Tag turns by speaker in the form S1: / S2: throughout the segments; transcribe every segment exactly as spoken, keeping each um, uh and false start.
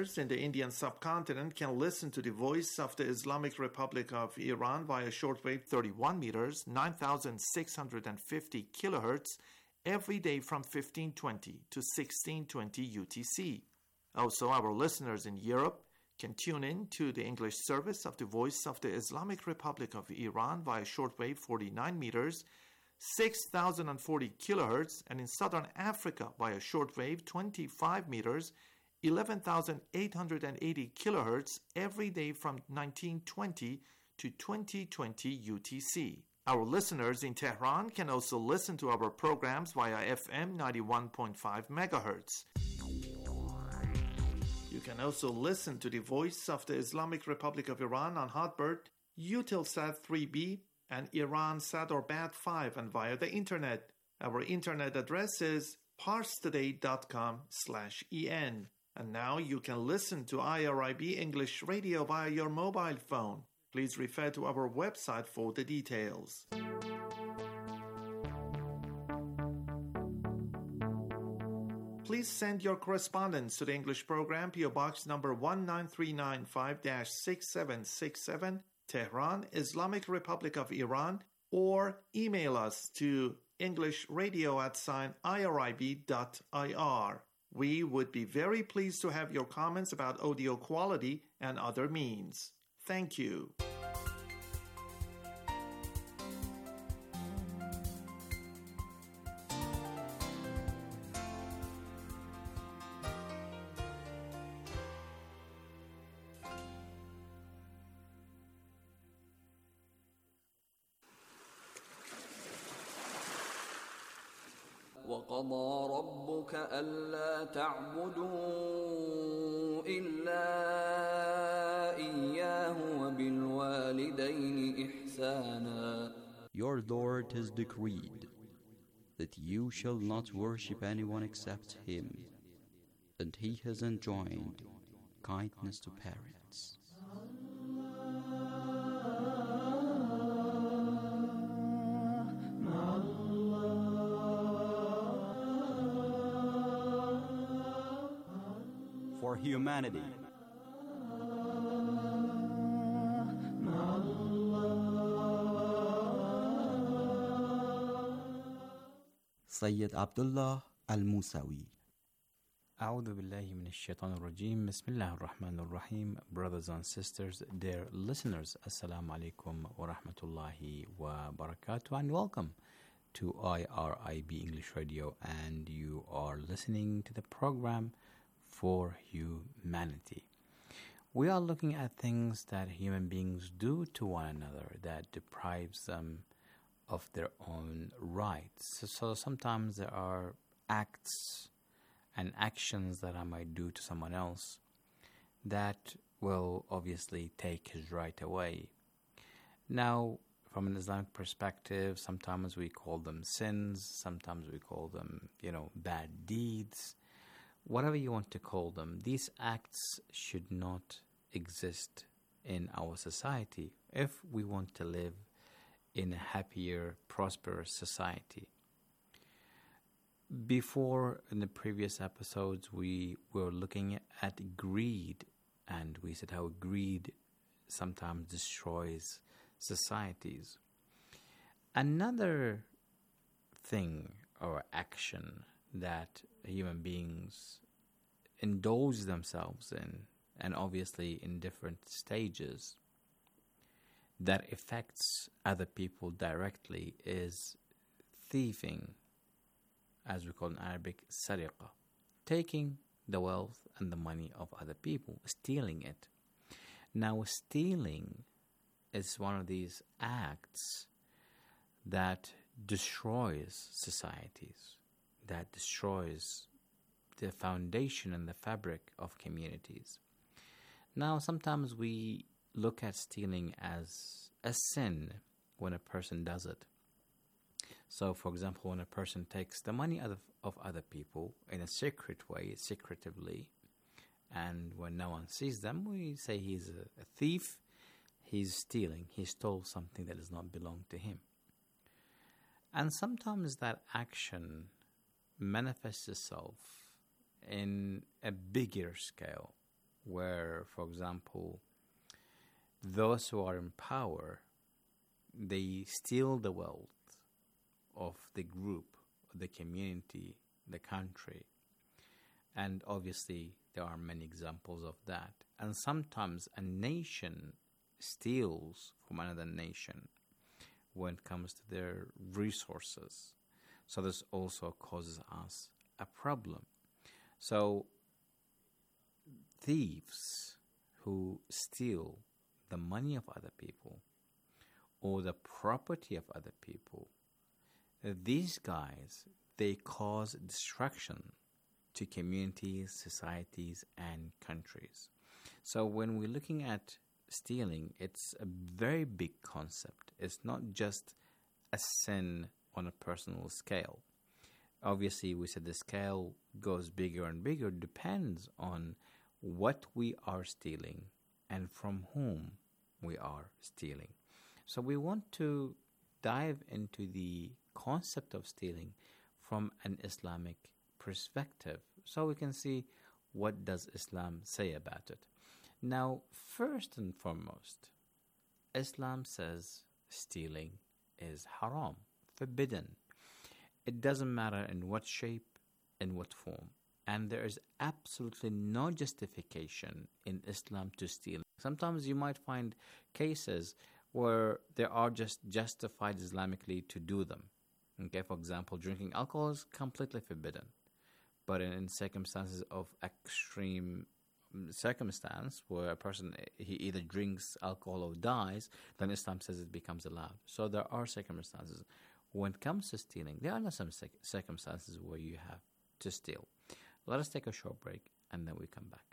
S1: listeners in the Indian subcontinent can listen to the Voice of the Islamic Republic of Iran via shortwave thirty-one meters, nine thousand six hundred fifty kilohertz, every day from fifteen twenty to sixteen twenty U T C. Also, our listeners in Europe can tune in to the English service of the Voice of the Islamic Republic of Iran via shortwave forty-nine meters, six thousand forty kilohertz, and in Southern Africa via shortwave twenty-five meters, eleven thousand eight hundred eighty kilohertz, every day from nineteen twenty to twenty twenty U T C. Our listeners in Tehran can also listen to our programs via F M ninety-one point five megahertz. You can also listen to the Voice of the Islamic Republic of Iran on Hotbird, Eutelsat three B, and Iransat or Bat five, and via the internet. Our internet address is parstoday.com slash en. And now you can listen to I R I B English Radio via your mobile phone. Please refer to our website for the details. Please send your correspondence to the English program, P O Box number one nine three nine five dash six seven six seven, Tehran, Islamic Republic of Iran, or email us to englishradio at sign irib dot ir. We would be very pleased to have your comments about audio quality and other means. Thank you.
S2: وَقَضَى رَبُّكَ أَلَّا تَعْبُدُوا إِلَّا إِيَّاهُ وَبِالْوَالِدَيْنِ إِحْسَانًا.
S3: Your Lord has decreed that you shall not worship anyone except Him, and He has enjoined kindness to parents. For humanity. Sayyid Abdullah Al-Musawi.
S4: أعوذ بالله من الشيطان الرجيم. بسم الله الرحمن الرحيم. Brothers and sisters, dear listeners, Assalamu alaikum wa rahmatullahi wa barakatuh, and welcome to I R I B English Radio, and you are listening to the program For Humanity. We are looking at things that human beings do to one another that deprives them of their own rights. So sometimes there are acts and actions that I might do to someone else that will obviously take his right away. Now, from an Islamic perspective, sometimes we call them sins, sometimes we call them, you know, bad deeds. Whatever you want to call them, these acts should not exist in our society if we want to live in a happier, prosperous society. Before, in the previous episodes, we were looking at greed, and we said how greed sometimes destroys societies. Another thing or action that human beings indulge themselves in, and obviously in different stages, that affects other people directly, is thieving, as we call in Arabic, sariqa, taking the wealth and the money of other people, stealing it. Now, stealing is one of these acts that destroys societies, that destroys the foundation and the fabric of communities. Now, sometimes we look at stealing as a sin when a person does it. So, for example, when a person takes the money of, of other people in a secret way, secretively, and when no one sees them, we say he's a, a thief, he's stealing, he stole something that does not belong to him. And sometimes that action manifests itself in a bigger scale, where, for example, those who are in power, they steal the wealth of the group, the community, the country. And obviously, there are many examples of that. And sometimes a nation steals from another nation when it comes to their resources. So this also causes us a problem. So thieves who steal the money of other people or the property of other people, these guys, they cause destruction to communities, societies, and countries. So when we're looking at stealing, it's a very big concept. It's not just a sin on a personal scale. Obviously, we said the scale goes bigger and bigger, depends on what we are stealing and from whom we are stealing. So we want to dive into the concept of stealing from an Islamic perspective, so we can see what does Islam say about it. Now, first and foremost, Islam says stealing is haram, forbidden. It doesn't matter in what shape, in what form. And there is absolutely no justification in Islam to steal. Sometimes you might find cases where they are just justified Islamically to do them. Okay, for example, drinking alcohol is completely forbidden. But in, in circumstances of extreme circumstance where a person, he either drinks alcohol or dies, then Islam says it becomes allowed. So there are circumstances. When it comes to stealing, there are not some circumstances where you have to steal. Let us take a short break and then we come back.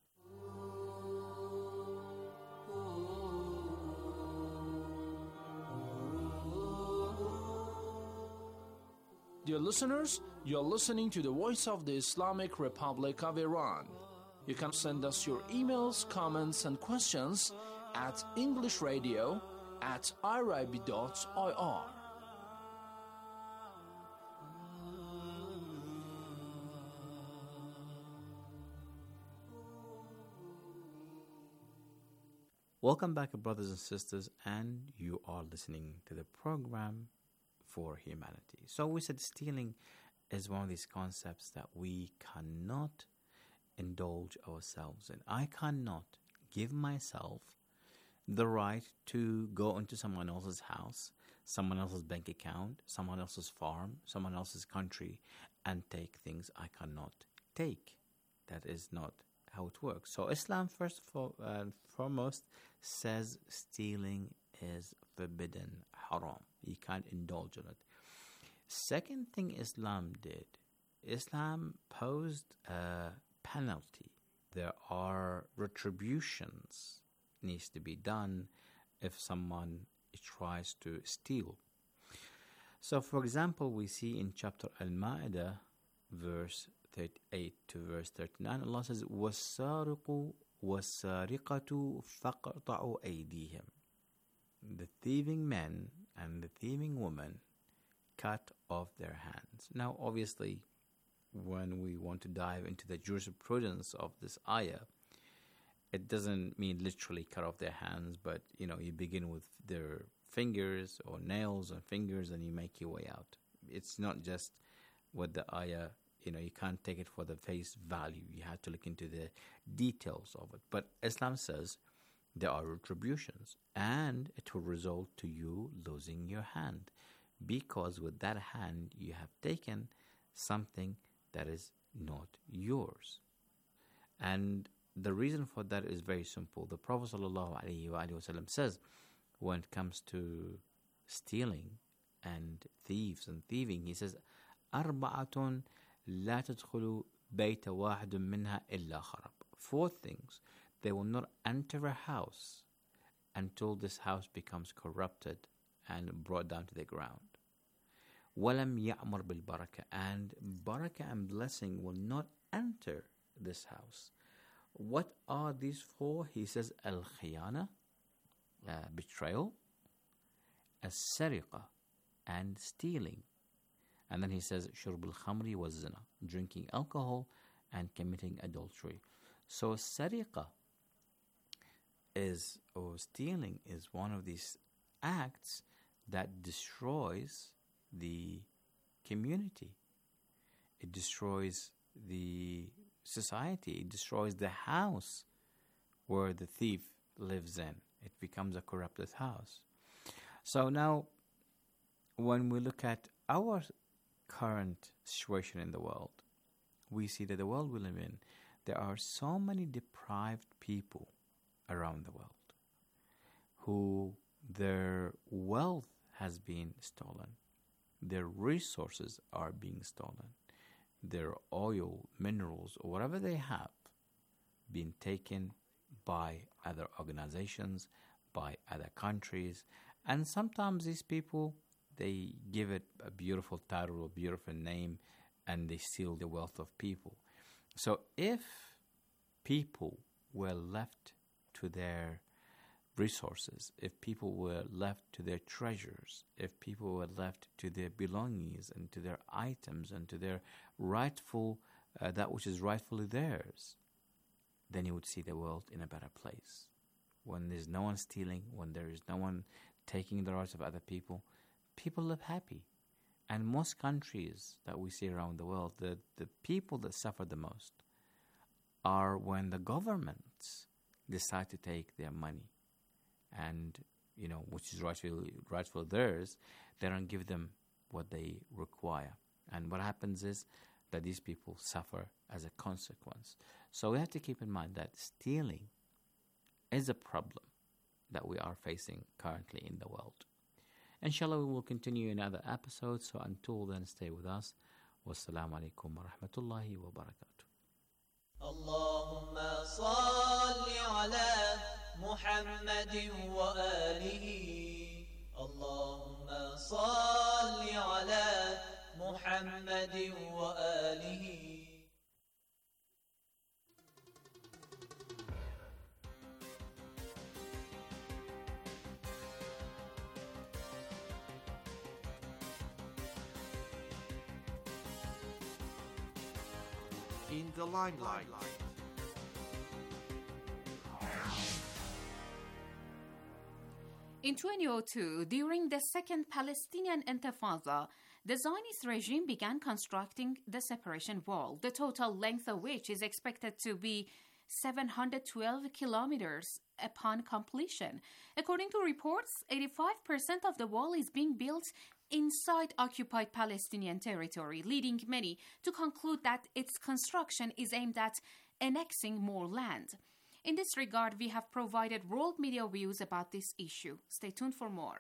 S5: Dear listeners, you are listening to the voice of the Islamic Republic of Iran. You can send us your emails, comments, and questions at englishradio at irib dot I R.
S4: Welcome back, brothers and sisters, and you are listening to the program For Humanity. So we said stealing is one of these concepts that we cannot indulge ourselves in. I cannot give myself the right to go into someone else's house, someone else's bank account, someone else's farm, someone else's country, and take things I cannot take. That is not how it works. So Islam, first of all, uh, foremost, says stealing is forbidden, haram. You can't indulge in it. Second thing Islam did, Islam posed a penalty. There are retributions needs to be done if someone tries to steal. So, for example, we see in chapter Al-Ma'idah, verse thirty-eight to verse thirty-nine, Allah says, وَالسَّارِقُ وَالسَّارِقَةُ فَقْطَعُوا أَيْدِيهِمْ. The thieving men and the thieving woman cut off their hands. Now, obviously, when we want to dive into the jurisprudence of this ayah, it doesn't mean literally cut off their hands, but, you know, you begin with their fingers or nails and fingers and you make your way out. It's not just what the ayah, you know, you can't take it for the face value. You have to look into the details of it. But Islam says there are retributions and it will result to you losing your hand, because with that hand you have taken something that is not yours. And the reason for that is very simple. The Prophet ﷺ says, when it comes to stealing and thieves and thieving, he says, أربعة لا تدخل بيت واحد منها إلا خرب. Four things. They will not enter a house until this house becomes corrupted and brought down to the ground. وَلَمْ يَعْمُرْ بِالْبَرَكَةِ. And barakah and blessing will not enter this house. What are these four? He says, al-khiyana, uh, betrayal, as-sariqa, and stealing. And then he says, shurb al-khamri wa zina, drinking alcohol and committing adultery. So sariqa is, or stealing is one of these acts that destroys the community. It destroys the society. It destroys the house where the thief lives in. It becomes a corrupted house. So now, when we look at our current situation in the world, we see that the world we live in, there are so many deprived people around the world who their wealth has been stolen, their resources are being stolen, their oil, minerals, or whatever they have been taken by other organizations, by other countries, and sometimes these people, they give it a beautiful title, a beautiful name, and they steal the wealth of people. So if people were left to their resources, if people were left to their treasures, if people were left to their belongings and to their items and to their rightful, uh, that which is rightfully theirs, then you would see the world in a better place. When there's no one stealing, when there is no one taking the rights of other people, people live happy. And most countries that we see around the world, the, the people that suffer the most are when the governments decide to take their money and, you know, which is rightfully, rightfully theirs, they don't give them what they require. And what happens is that these people suffer as a consequence. So we have to keep in mind that stealing is a problem that we are facing currently in the world. Inshallah, we will continue in other episodes. So until then, stay with us. Wassalamu alaikum wa rahmatullahi wa barakatuh.
S6: Allahumma salli ala Muhammadin wa alihi. Allahumma salli ala Muhammadin wa alihi.
S1: In the limelight.
S7: In twenty oh two, during the Second Palestinian Intifada, the Zionist regime began constructing the separation wall, the total length of which is expected to be seven hundred twelve kilometers upon completion. According to reports, eighty-five percent of the wall is being built inside occupied Palestinian territory, leading many to conclude that its construction is aimed at annexing more land. In this regard, we have provided world media views about this issue. Stay tuned for more.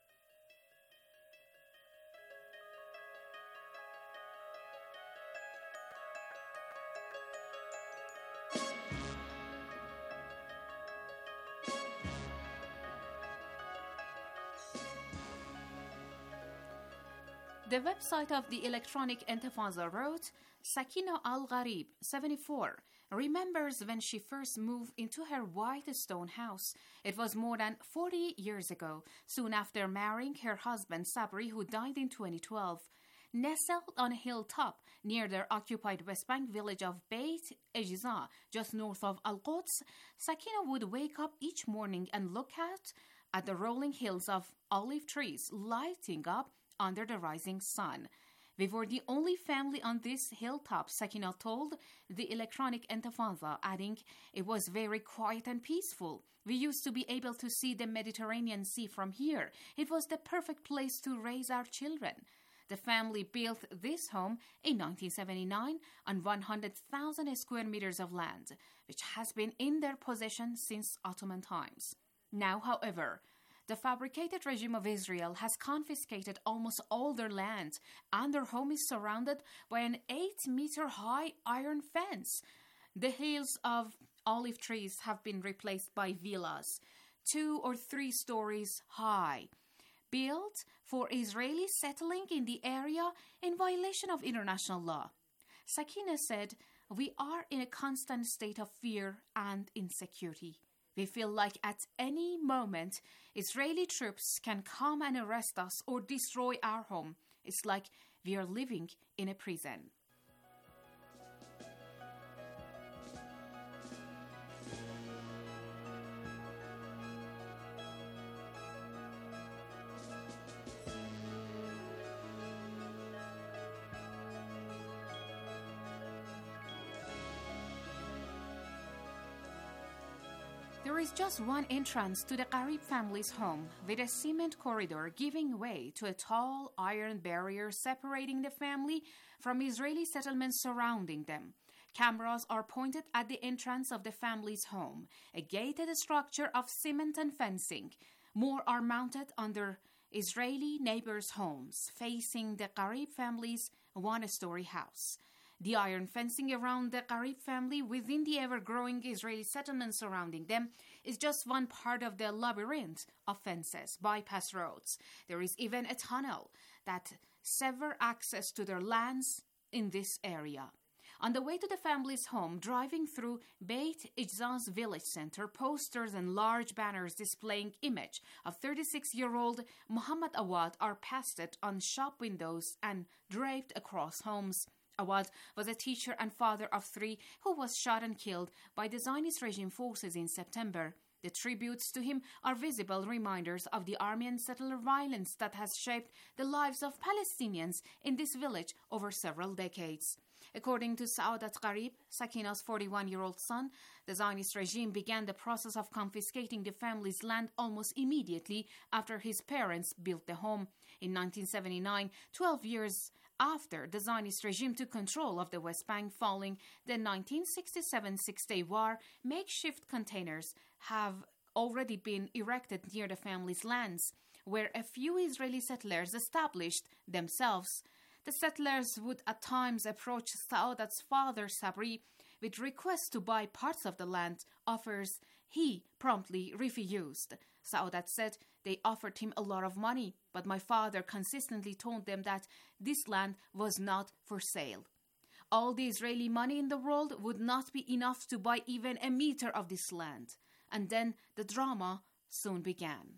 S7: The website of the Electronic Intifada wrote, Sakina Al-Gharib, seventy-four, remembers when she first moved into her white stone house. It was more than forty years ago, soon after marrying her husband Sabri, who died in twenty twelve. Nestled on a hilltop near the occupied West Bank village of Beit Ejiza, just north of Al-Quds, Sakina would wake up each morning and look out at the rolling hills of olive trees lighting up under the rising sun. We were the only family on this hilltop, Sakina told the Electronic Intifada, adding, it was very quiet and peaceful. We used to be able to see the Mediterranean Sea from here. It was the perfect place to raise our children. The family built this home in nineteen seventy-nine on one hundred thousand square meters of land, which has been in their possession since Ottoman times. Now, however, the fabricated regime of Israel has confiscated almost all their land, and their home is surrounded by an eight-meter-high iron fence. The hills of olive trees have been replaced by villas, two or three stories high, built for Israelis settling in the area in violation of international law. Sakina said, we are in a constant state of fear and insecurity. We feel like at any moment, Israeli troops can come and arrest us or destroy our home. It's like we are living in a prison. There is just one entrance to the Gharib family's home, with a cement corridor giving way to a tall iron barrier separating the family from Israeli settlements surrounding them. Cameras are pointed at the entrance of the family's home, a gated structure of cement and fencing. More are mounted on their Israeli neighbors' homes, facing the Gharib family's one-story house. The iron fencing around the Gharib family within the ever-growing Israeli settlements surrounding them is just one part of the labyrinth of fences, bypass roads. There is even a tunnel that severs access to their lands in this area. On the way to the family's home, driving through Beit Ijzaz village center, posters and large banners displaying image of thirty-six-year-old Muhammad Awad are pasted on shop windows and draped across homes. Awad was a teacher and father of three who was shot and killed by the Zionist regime forces in September. The tributes to him are visible reminders of the Armenian settler violence that has shaped the lives of Palestinians in this village over several decades. According to Saodat Gharib, Sakina's forty-one-year-old son, the Zionist regime began the process of confiscating the family's land almost immediately after his parents built the home. In nineteen seventy-nine, twelve years after the Zionist regime took control of the West Bank following the nineteen sixty-seven Six-Day War, makeshift containers have already been erected near the family's lands, where a few Israeli settlers established themselves. The settlers would at times approach Saodat's father Sabri with requests to buy parts of the land, offers he promptly refused. Saodat said they offered him a lot of money, but my father consistently told them that this land was not for sale. All the Israeli money in the world would not be enough to buy even a meter of this land. And then the drama soon began.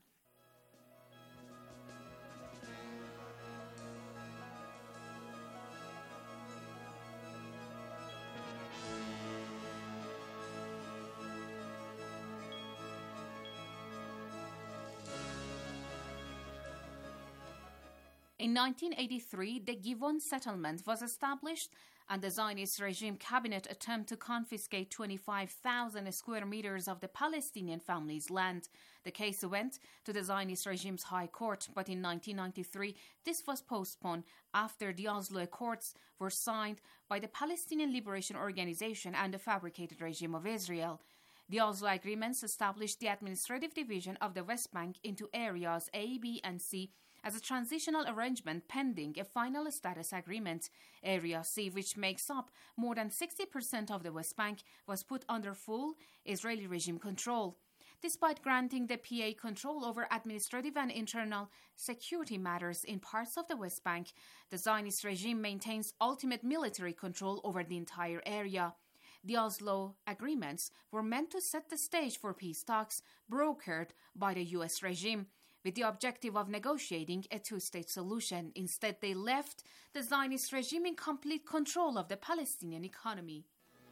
S7: In nineteen eighty-three, the Givon settlement was established, and the Zionist regime cabinet attempted to confiscate twenty-five thousand square meters of the Palestinian family's land. The case went to the Zionist regime's high court, but in nineteen ninety-three, this was postponed after the Oslo Accords were signed by the Palestinian Liberation Organization and the fabricated regime of Israel. The Oslo agreements established the administrative division of the West Bank into areas A, B, and C as a transitional arrangement pending a final status agreement. Area C, which makes up more than sixty percent of the West Bank, was put under full Israeli regime control. Despite granting the P A control over administrative and internal security matters in parts of the West Bank, the Zionist regime maintains ultimate military control over the entire area. The Oslo agreements were meant to set the stage for peace talks brokered by the U S regime, with the objective of negotiating a two-state solution. Instead, they left the Zionist regime in complete control of the Palestinian economy.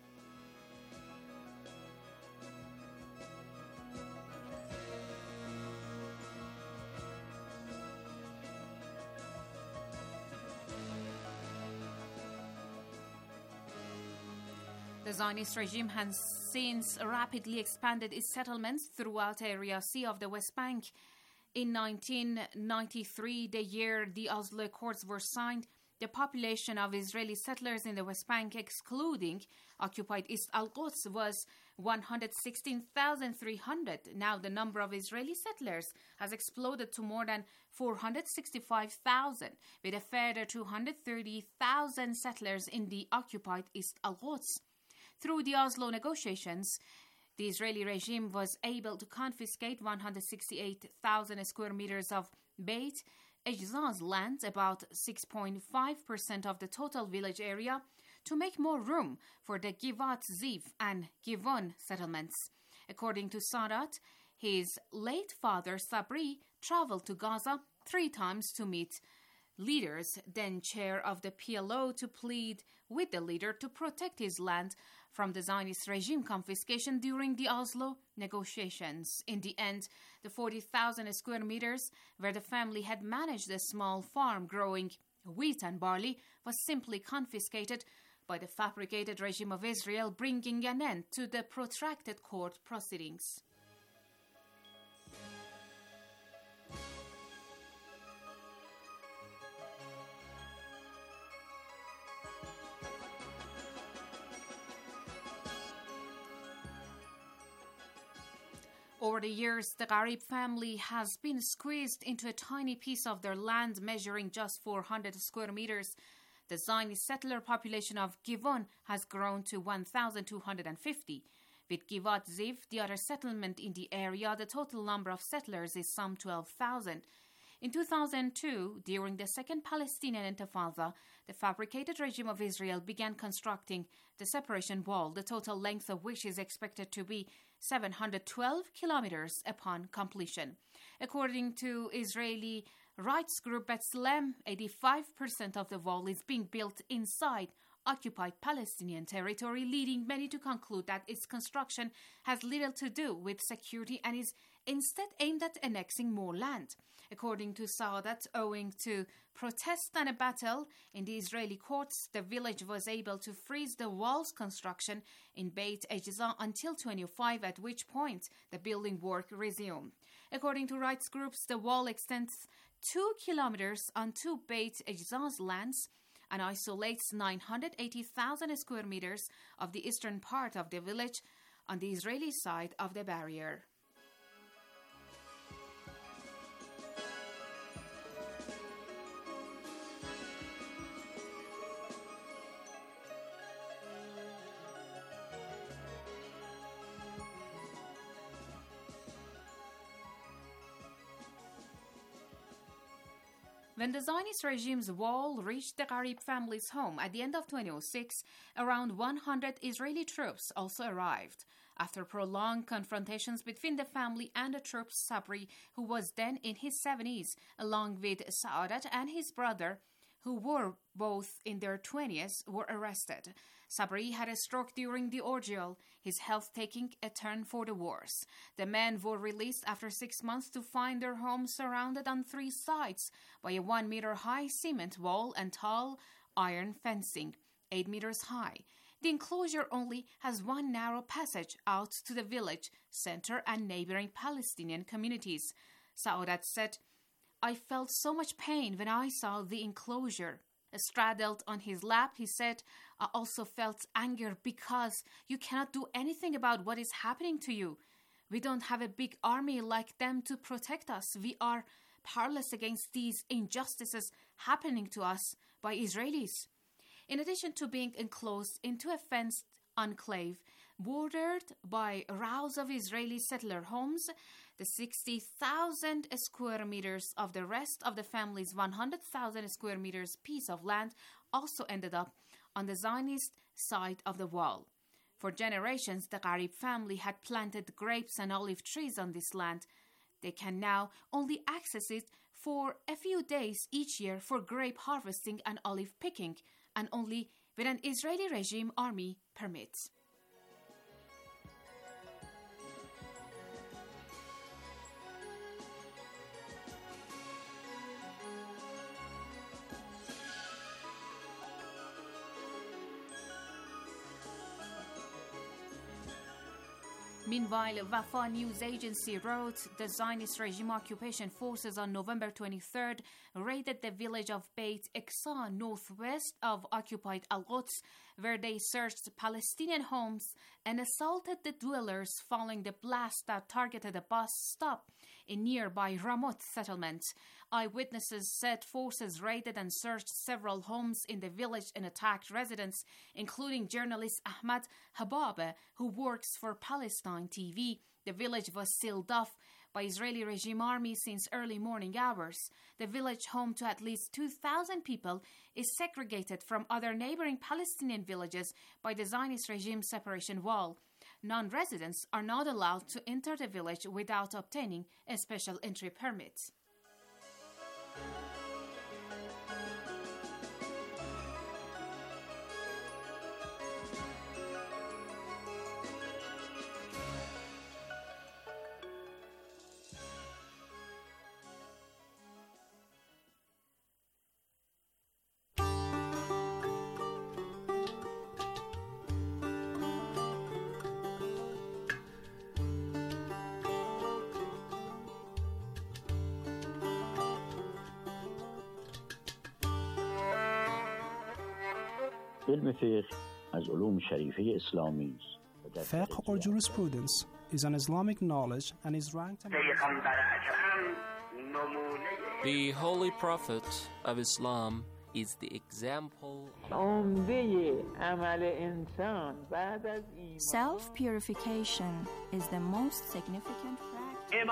S7: The Zionist regime has since rapidly expanded its settlements throughout Area C of the West Bank. In nineteen ninety-three, the year the Oslo Accords were signed, the population of Israeli settlers in the West Bank, excluding occupied East Al-Quds, was one hundred sixteen thousand three hundred. Now the number of Israeli settlers has exploded to more than four hundred sixty-five thousand, with a further two hundred thirty thousand settlers in the occupied East Al-Quds. Through the Oslo negotiations, the Israeli regime was able to confiscate one hundred sixty-eight thousand square meters of Beit Ijzaz land, about six point five percent of the total village area, to make more room for the Givat Ziv and Givon settlements. According to Sadat, his late father Sabri traveled to Gaza three times to meet leaders, then chair of the P L O, to plead with the leader to protect his land from the Zionist regime confiscation during the Oslo negotiations. In the end, the forty thousand square meters where the family had managed a small farm growing wheat and barley was simply confiscated by the fabricated regime of Israel, bringing an end to the protracted court proceedings. Over the years, the Gharib family has been squeezed into a tiny piece of their land measuring just four hundred square meters. The Zionist settler population of Givon has grown to one thousand two hundred fifty. With Givat Ziv, the other settlement in the area, the total number of settlers is some twelve thousand. In two thousand two, during the Second Palestinian Intifada, the fabricated regime of Israel began constructing the separation wall, the total length of which is expected to be seven hundred twelve kilometers upon completion. According to Israeli rights group B'Tselem, eighty-five percent of the wall is being built inside occupied Palestinian territory, leading many to conclude that its construction has little to do with security and is instead aimed at annexing more land. According to Saadat, owing to protests and a battle in the Israeli courts, the village was able to freeze the wall's construction in Beit Ejza until twenty twenty-five, at which point the building work resumed. According to rights groups, the wall extends two kilometers onto Beit Ejza's lands and isolates nine hundred eighty thousand square meters of the eastern part of the village on the Israeli side of the barrier. When the Zionist regime's wall reached the Gharib family's home at the end of twenty oh six, around one hundred Israeli troops also arrived. After prolonged confrontations between the family and the troops, Sabri, who was then in his seventies, along with Saadat and his brother, who were both in their twenties, were arrested. Sabri had a stroke during the ordeal, his health taking a turn for the worse. The men were released after six months to find their home surrounded on three sides by a one-meter-high cement wall and tall iron fencing, eight meters high. The enclosure only has one narrow passage out to the village center and neighboring Palestinian communities. Saadat said, "I felt so much pain when I saw the enclosure." Straddled on his lap, he said, "I also felt anger because you cannot do anything about what is happening to you. We don't have a big army like them to protect us. We are powerless against these injustices happening to us by Israelis." In addition to being enclosed into a fenced enclave bordered by rows of Israeli settler homes, the sixty thousand square meters of the rest of the family's one hundred thousand square meters piece of land also ended up on the Zionist side of the wall. For generations, the Gharib family had planted grapes and olive trees on this land. They can now only access it for a few days each year for grape harvesting and olive picking, and only when an Israeli regime army permits. Meanwhile, Wafa news agency wrote the Zionist regime occupation forces on November twenty-third raided the village of Beit Eksa, northwest of occupied Al-Quds, where they searched Palestinian homes and assaulted the dwellers following the blast that targeted a bus stop in nearby Ramot settlement. Eyewitnesses said forces raided and searched several homes in the village and attacked residents, including journalist Ahmad Habab, who works for Palestine T V. The village was sealed off by Israeli regime army since early morning hours. The village, home to at least two thousand people, is segregated from other neighboring Palestinian villages by the Zionist regime separation wall. Non-residents are not allowed to enter the village without obtaining a special entry permit.
S8: علم فقه از علوم شریفه اسلامی است.
S9: Fiqh or jurisprudence
S8: is an Islamic knowledge and is ranked among
S9: The Holy Prophet of Islam is the example
S10: Self-purification is the most significant practice.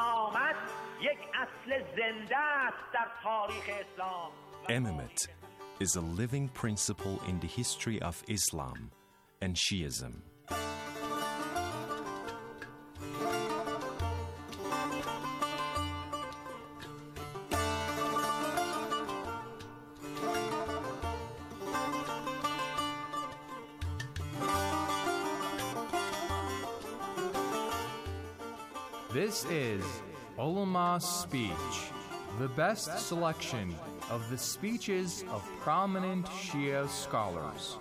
S11: Imamate is a living principle in the history of Islam and Shiism.
S12: This is Ulama's Speech, the best selection of the speeches of prominent Shia scholars.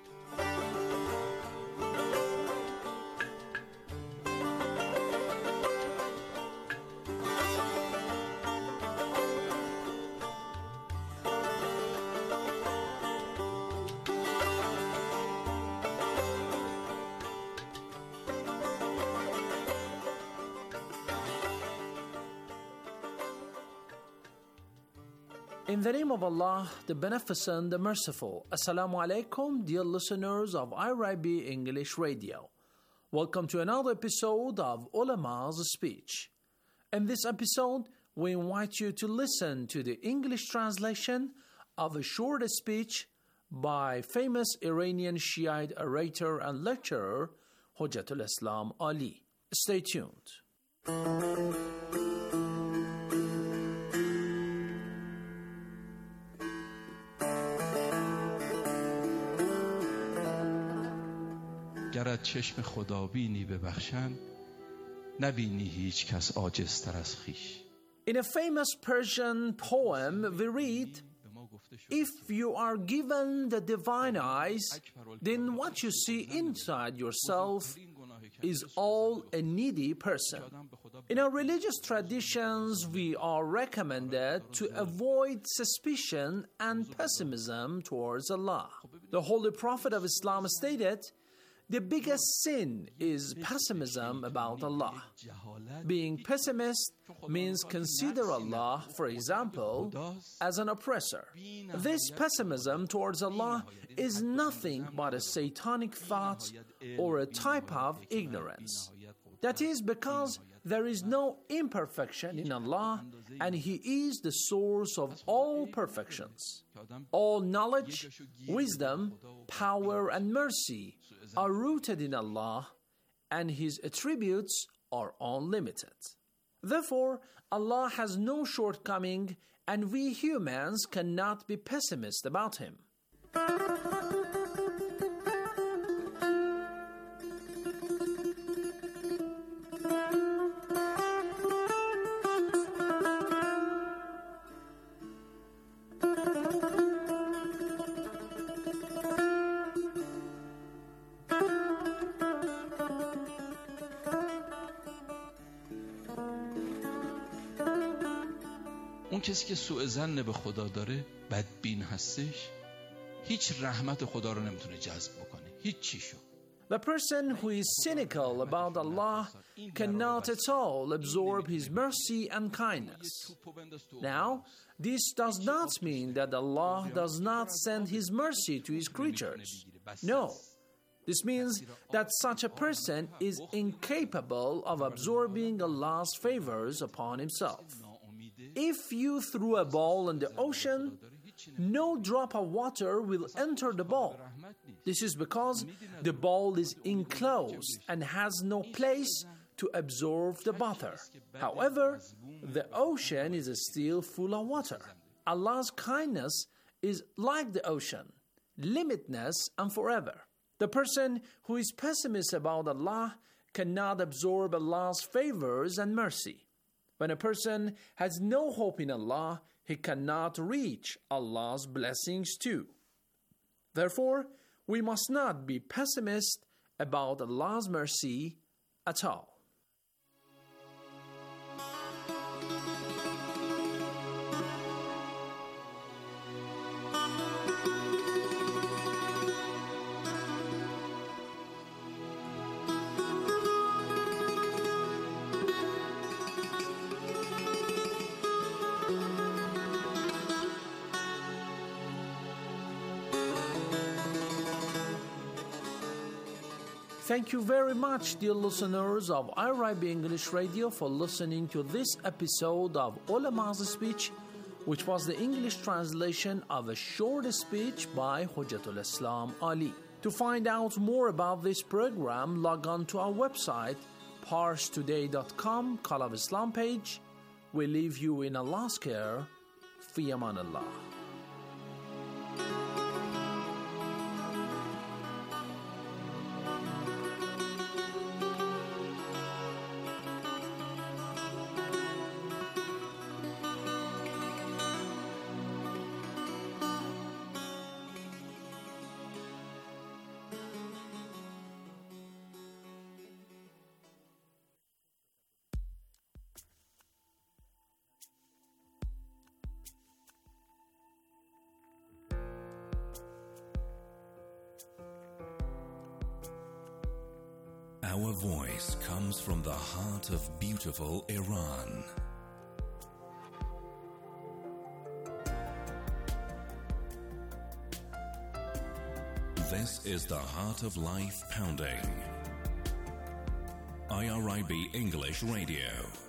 S5: In the name of Allah, the Beneficent, the Merciful. Assalamu alaikum, dear listeners of I R I B English Radio. Welcome to another episode of Ulama's Speech. In this episode, we invite you to listen to the English translation of a short speech by famous Iranian Shiite orator and lecturer, Hujjatul Islam Ali. Stay tuned.
S13: گرت چشم خدابینی ببخشم نبینی هیچ کس عاجزتر از خویش.
S5: In a famous Persian poem we read, if you are given the divine eyes, then what you see inside yourself is all a needy person. In our religious traditions, we are recommended to avoid suspicion and pessimism towards Allah. The Holy Prophet of Islam stated, the biggest sin is pessimism about Allah. Being pessimist means consider Allah, for example, as an oppressor. This pessimism towards Allah is nothing but a satanic thought or a type of ignorance. That is because there is no imperfection in Allah, and He is the source of all perfections. All knowledge, wisdom, power, and mercy are rooted in Allah, and His attributes are unlimited. Therefore, Allah has no shortcoming, and we humans cannot be pessimist about Him.
S13: اون کسی که سوء ظن به خدا داره بدبین هستش هیچ رحمت خدا رو نمیتونه جذب بکنه هیچ چیشو.
S5: The person who is cynical about Allah cannot at all absorb His mercy and kindness. Now, this does not mean that Allah does not send His mercy to His creatures. No. This means that such a person is incapable of absorbing Allah's favors upon himself. If you threw a ball in the ocean, no drop of water will enter the ball. This is because the ball is enclosed and has no place to absorb the water. However, the ocean is still full of water. Allah's kindness is like the ocean, limitless and forever. The person who is pessimist about Allah cannot absorb Allah's favors and mercy. When a person has no hope in Allah, he cannot reach Allah's blessings too. Therefore, we must not be pessimist about Allah's mercy at all. Thank you very much, dear listeners of I R I B English Radio, for listening to this episode of Ulama's Speech, which was the English translation of a short speech by Hujjatul Islam Ali. To find out more about this program, log on to our website, pars today dot com, Call of Islam page. We leave you in Allah's care. Fi aman Allah.
S14: Our voice comes from the heart of beautiful Iran. This is the Heart of Life Pounding. I R I B English Radio.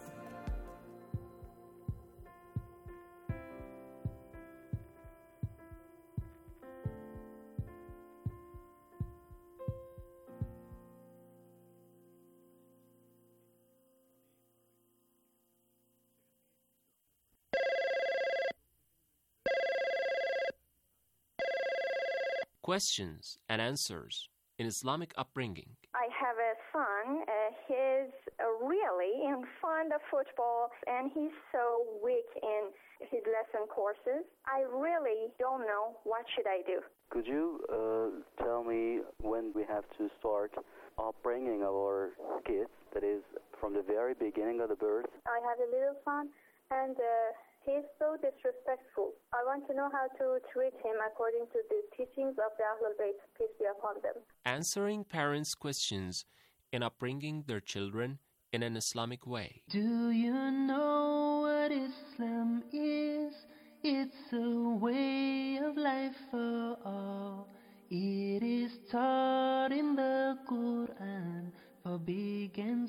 S9: Questions and answers in Islamic upbringing.
S15: I have a son. Uh, he's uh, really in fond of football, and he's so weak in his lesson courses. I really don't know what should I do.
S16: Could you uh, tell me when we have to start upbringing our kids, that is, from the very beginning of the birth?
S15: I have a little son, and uh, he's so disrespectful. I want to know how to treat him according to the teachings of the Ahlul Bayt, peace be upon them.
S9: Answering parents' questions in upbringing their children in an Islamic way.
S17: Do you know what Islam is? It's a way of life for all. It is taught in the Quran for big and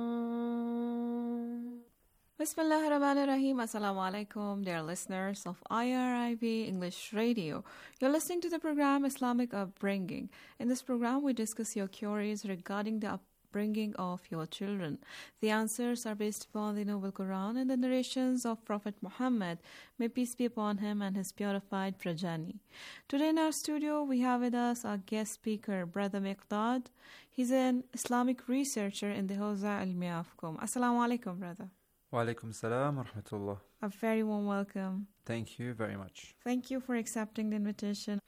S17: small.
S18: Bismillah ar-Rahman ar-Rahim. Assalamu alaikum, dear listeners of I R I B English Radio. You're listening to the program Islamic Upbringing. In this program, we discuss your queries regarding the upbringing of your children. The answers are based upon the Noble Quran and the narrations of Prophet Muhammad, may peace be upon him and his purified progeny. Today in our studio, we have with us our guest speaker, Brother Miqdad. He's an Islamic researcher in the Hawza Ilmiya of Qom. Assalamu alaikum, brother.
S19: Wa alaikum salam wa rahmatullah.
S18: A very warm welcome.
S19: Thank you very much.
S18: Thank you for accepting the invitation.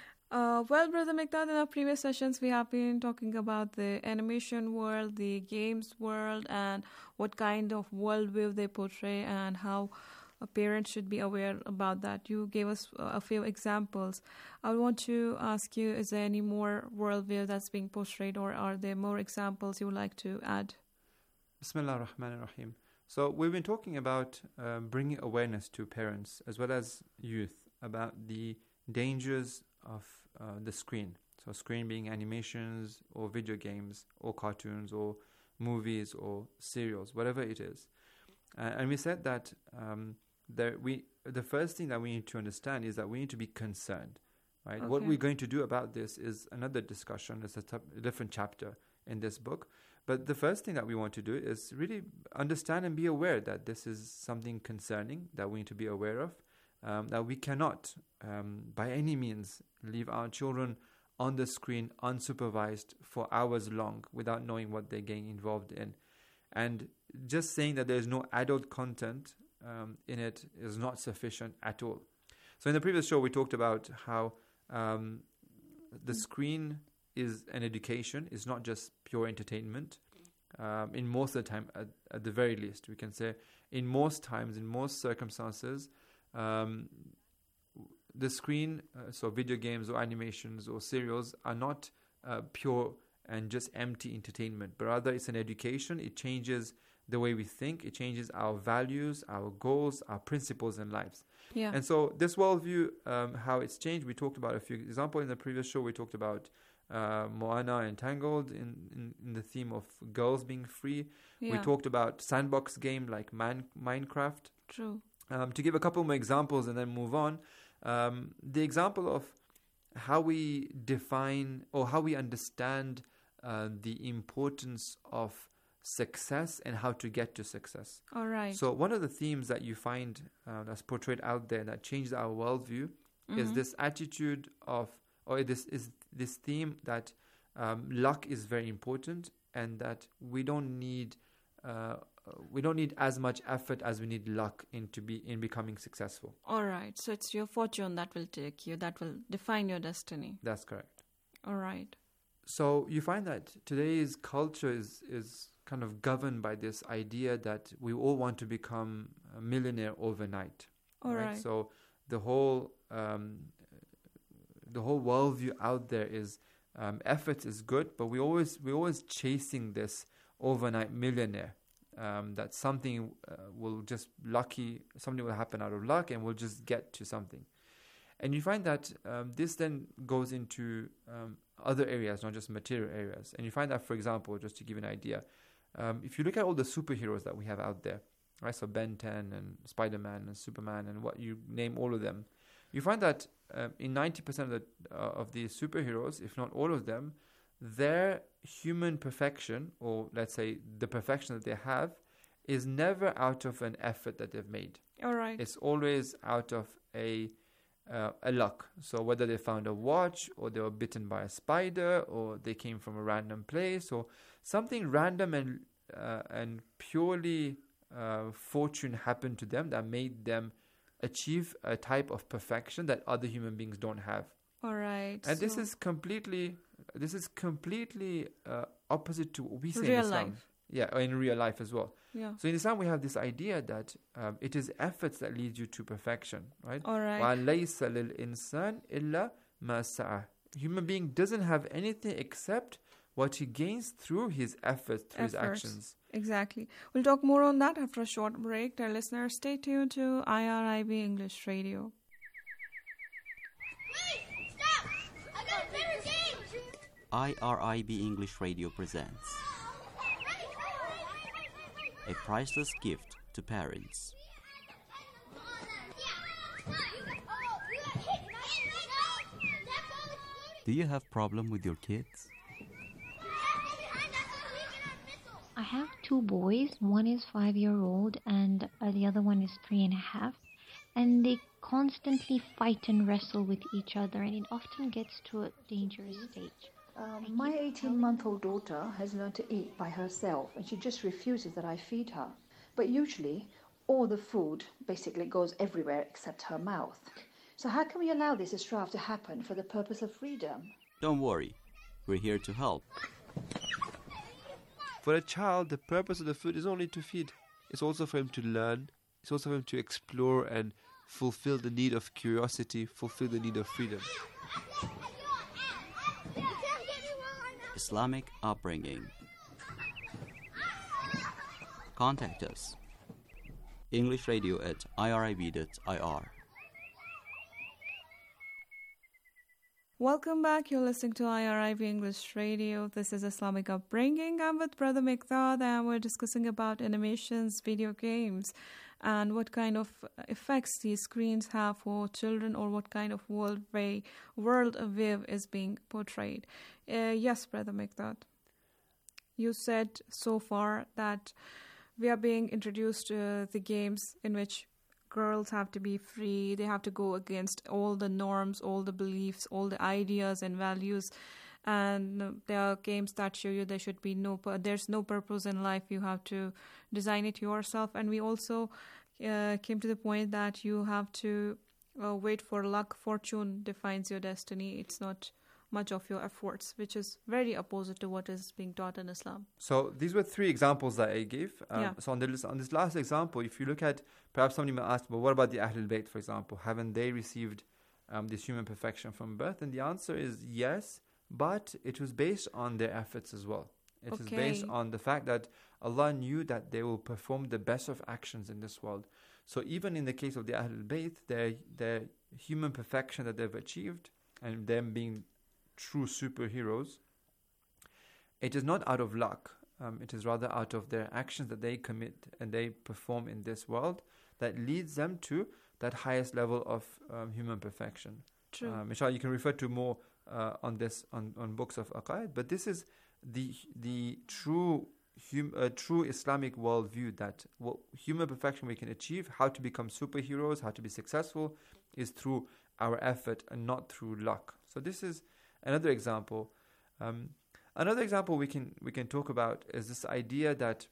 S18: Uh, well, Brother Miqdad, in our previous sessions, we have been talking about the animation world, the games world, and what kind of worldview they portray and how a parent should be aware about that. You gave us a few examples. I want to ask you, is there any more worldview that's being portrayed, or are there more examples you would like to add?
S19: Bismillah ar-Rahman ar-Rahim. So we've been talking about uh, bringing awareness to parents as well as youth about the dangers of uh, the screen. So screen being animations or video games or cartoons or movies or serials, whatever it is. Uh, and we said that um, there we the first thing that we need to understand is that we need to be concerned. Right?
S18: Okay.
S19: What we're going to do about this is another discussion. It's a, t- a different chapter in this book. But the first thing that we want to do is really understand and be aware that this is something concerning that we need to be aware of, um, that we cannot, um, by any means, leave our children on the screen unsupervised for hours long without knowing what they're getting involved in. And just saying that there's no adult content um, in it is not sufficient at all. So in the previous show, we talked about how um, the screen is an education, is not just pure entertainment. Um, in most of the time, at, at the very least, we can say, in most times, in most circumstances, um, the screen, uh, so video games or animations or serials, are not uh, pure and just empty entertainment, but rather it's an education. It changes the way we think. It changes our values, our goals, our principles in lives.
S18: Yeah.
S19: And so this worldview, um, how it's changed, we talked about a few examples in the previous show. We talked about uh, Moana and Tangled in, in, in the theme of girls being free.
S18: Yeah.
S19: We talked about sandbox game like Man- Minecraft.
S18: True.
S19: Um, to give a couple more examples and then move on, um, the example of how we define or how we understand uh, the importance of success and how to get to success.
S18: All right.
S19: So one of the themes that you find uh, that's portrayed out there that changed our worldview mm-hmm. is this attitude of, or this is this theme that um, luck is very important and that we don't need uh, we don't need as much effort as we need luck in to be in becoming successful.
S18: All right. So it's your fortune that will take you, that will define your destiny.
S19: That's correct.
S18: All right.
S19: So you find that today's culture is is kind of governed by this idea that we all want to become a millionaire overnight.
S18: All right. right.
S19: So the whole um, the whole worldview out there is um, effort is good, but we always we're always chasing this overnight millionaire. Um, that something uh, will just lucky, something will happen out of luck, and we'll just get to something. And you find that um, this then goes into um, other areas, not just material areas. And you find that, for example, just to give you an idea, um, if you look at all the superheroes that we have out there, right? So Ben ten and Spider-Man and Superman and what you name all of them, you find that um, in ninety percent of the uh, of these superheroes, if not all of them, their human perfection, or let's say the perfection that they have, is never out of an effort that they've made.
S18: All right.
S19: It's always out of a uh, a luck. So whether they found a watch, or they were bitten by a spider, or they came from a random place, or something random and uh, and purely uh, fortune happened to them that made them achieve a type of perfection that other human beings don't have.
S18: All right.
S19: And
S18: so
S19: this is completely, this is completely uh, opposite to what we say
S18: real
S19: in Islam.
S18: life.
S19: Yeah, in real life as well.
S18: Yeah.
S19: So in Islam, we have this idea that um, it is efforts that lead you to perfection, right?
S18: All right.
S19: وَلَيْسَ لِلْإِنسَانِ إِلَّا مَا سَعَى. Human being doesn't have anything except what he gains through his efforts, through
S18: efforts.
S19: his actions.
S18: Exactly. We'll talk more on that after a short break. Dear listeners, stay tuned to I R I B English Radio.
S3: I R I B English Radio presents a priceless gift to parents. Do you have problem with your kids?
S20: I have two boys. One is five year old and uh, the other one is three and a half. And they constantly fight and wrestle with each other, and it often gets to a dangerous stage.
S21: Um, my eighteen-month-old daughter has learned to eat by herself, and she just refuses that I feed her. But usually, all the food basically goes everywhere except her mouth. So how can we allow this strife to happen for the purpose of freedom?
S3: Don't worry, we're here to help.
S22: For a child, the purpose of the food is only to feed. It's also for him to learn. It's also for him to explore and fulfill the need of curiosity, fulfill the need of freedom.
S3: Islamic upbringing. Contact us. English Radio at I R I B dot I R.
S18: Welcome back. You're listening to I R I B English Radio. This is Islamic Upbringing. I'm with Brother Miqdad, and we're discussing about animations, video games, and what kind of effects these screens have for children, or what kind of world way, world view is being portrayed. Uh, yes, Brother Miqdad. You said so far that we are being introduced to the games in which girls have to be free. They have to go against all the norms, all the beliefs, all the ideas and values. And there are games that show you there should be no, there's no purpose in life. You have to design it yourself. And we also uh, came to the point that you have to uh, wait for luck. Fortune defines your destiny. It's not much of your efforts, which is very opposite to what is being taught in Islam.
S19: So these were three examples that I gave. Um,
S18: yeah.
S19: So on this, on this last example, if you look at, perhaps somebody might ask, but what about the Ahlul Bayt, for example? Haven't they received um, this human perfection from birth? And the answer is yes, but it was based on their efforts as well. It
S18: okay.
S19: is based on the fact that Allah knew that they will perform the best of actions in this world. So even in the case of the Ahlul Bayt, their, their human perfection that they've achieved, and them being true superheroes, it is not out of luck. Um, it is rather out of their actions that they commit and they perform in this world that leads them to that highest level of um, human perfection.
S18: True.
S19: Um, inshallah, you can refer to more uh, on this on, on books of Aqaid, but this is the the true hum, uh, true Islamic worldview that what human perfection we can achieve, how to become superheroes, how to be successful, is through our effort and not through luck. So this is another example. Um, Another example we can we can talk about is this idea that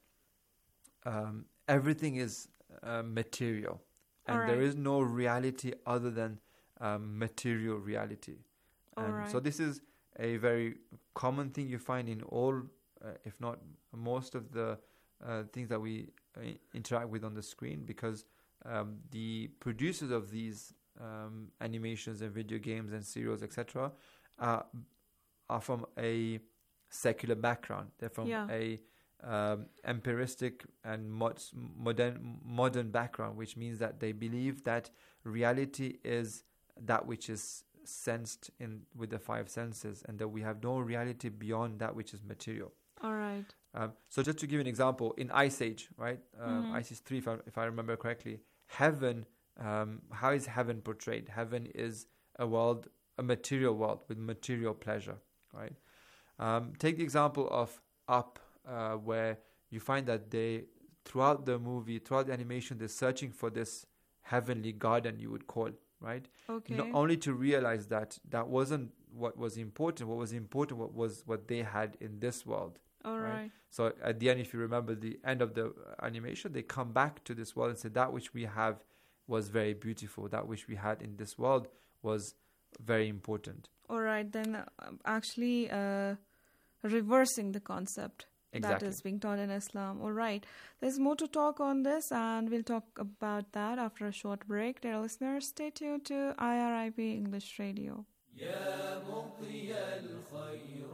S19: um, everything is uh, material, and
S18: right.
S19: there is no reality other than um, material reality.
S18: All
S19: And
S18: right.
S19: so this is a very common thing you find in all, uh, if not most of the uh, things that we uh, interact with on the screen, because um, the producers of these um, animations and video games and serials, et cetera, uh, are from a secular background. They're from
S18: Yeah.
S19: a um, empiristic and mod- modern modern background, which means that they believe that reality is that which is sensed in with the five senses, and that we have no reality beyond that which is material.
S18: All right.
S19: Um, so just to give you an example, in Ice Age, right, um,
S18: Mhm.
S19: Ice Age three, if I, if I remember correctly, heaven, um, how is heaven portrayed? Heaven is a world, a material world with material pleasure, right? Um, take the example of Up, uh, where you find that they, throughout the movie, throughout the animation, they're searching for this heavenly garden, you would call, right?
S18: Okay.
S19: Not only to realize that that wasn't what was important. What was important what was what they had in this world.
S18: All right.
S19: So at the end, if you remember the end of the animation, they come back to this world and say that which we have was very beautiful. That which we had in this world was very important.
S18: All right, then uh, actually uh, reversing the concept that
S19: Exactly.
S18: is being taught in Islam. All right, there's more to talk on this, and we'll talk about that after a short break. Dear listeners, stay tuned to I R I B English Radio.
S6: يا مطي الخيرات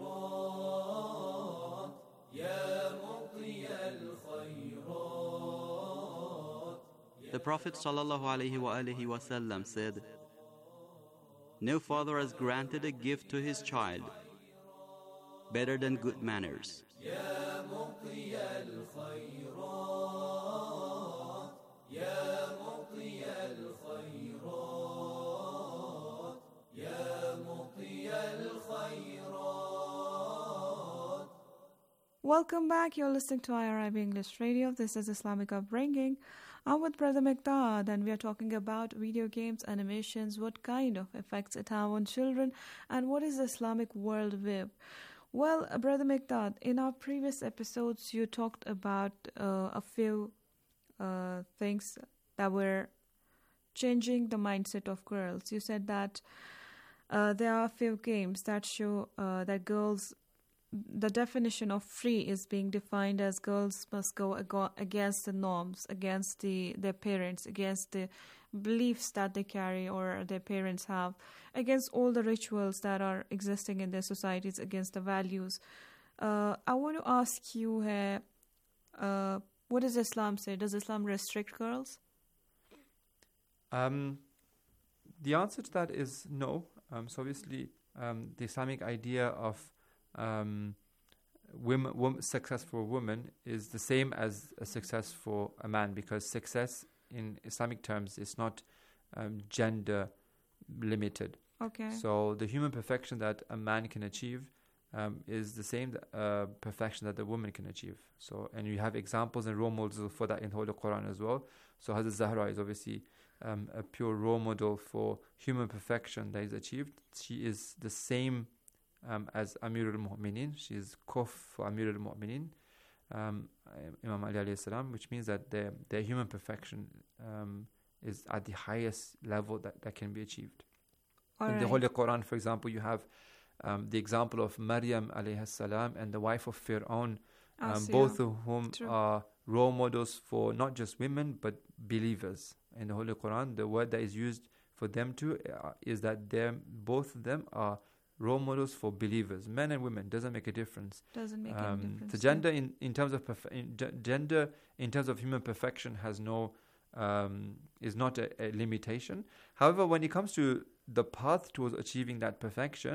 S6: يا مطي الخيرات.
S3: The Prophet ﷺ said, "No father has granted a gift to his child better than good manners."
S6: يا مطي الخيرات يا مطي الخيرات يا مطي الخيرات.
S18: Welcome back. You're listening to I R I B English Radio. This is Islamic Upbringing. I'm with Brother Miqdad, and we are talking about video games, animations, what kind of effects it have on children, and what is the Islamic worldview. Well, uh, Brother Miqdad, in our previous episodes, you talked about uh, a few uh, things that were changing the mindset of girls. You said that uh, there are a few games that show uh, that girls, the definition of free is being defined as girls must go ag- against the norms, against the their parents, against the beliefs that they carry or their parents have, against all the rituals that are existing in their societies, against the values. Uh, I want to ask you here, uh, what does Islam say? Does Islam restrict girls?
S19: Um, the answer to that is no. Um, so obviously, um, the Islamic idea of um, women, women, success for a woman is the same as a success for a man, because success in Islamic terms is not um, gender limited.
S18: Okay.
S19: So the human perfection that a man can achieve um, is the same uh, perfection that the woman can achieve. So, and you have examples and role models for that in the Holy Quran as well. So Hazrat Zahra is obviously um, a pure role model for human perfection that is achieved. She is the same um, as Amir al-Mu'minin. She is Kuf for Amir al-Mu'minin, um, Imam Ali alayhi salam, which means that their, their human perfection um, is at the highest level that, that can be achieved.
S18: All
S19: in
S18: right.
S19: the Holy Quran, for example, you have um, the example of Maryam alayhi salam and the wife of Fir'aun, um,
S18: Asiya.
S19: both of whom
S18: True.
S19: are role models for not just women but believers. In the Holy Quran, the word that is used for them too uh, is that them both of them are role models for believers, men and women. Doesn't make a difference.
S18: Doesn't make
S19: um,
S18: any difference.
S19: The gender in, in terms of perf- in g- gender in terms of human perfection has no um, is not a, a limitation. However, when it comes to the path towards achieving that perfection,